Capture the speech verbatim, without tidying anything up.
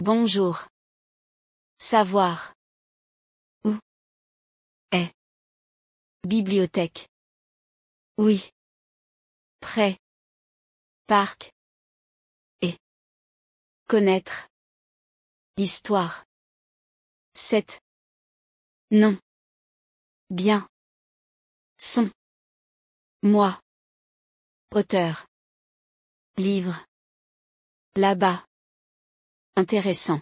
Bonjour. Savoir. Où est bibliothèque? Oui. Prêt. Parc. Et connaître. Histoire. sept. Non. Bien. Son. Moi. Auteur. Livre. Là-bas. Intéressant.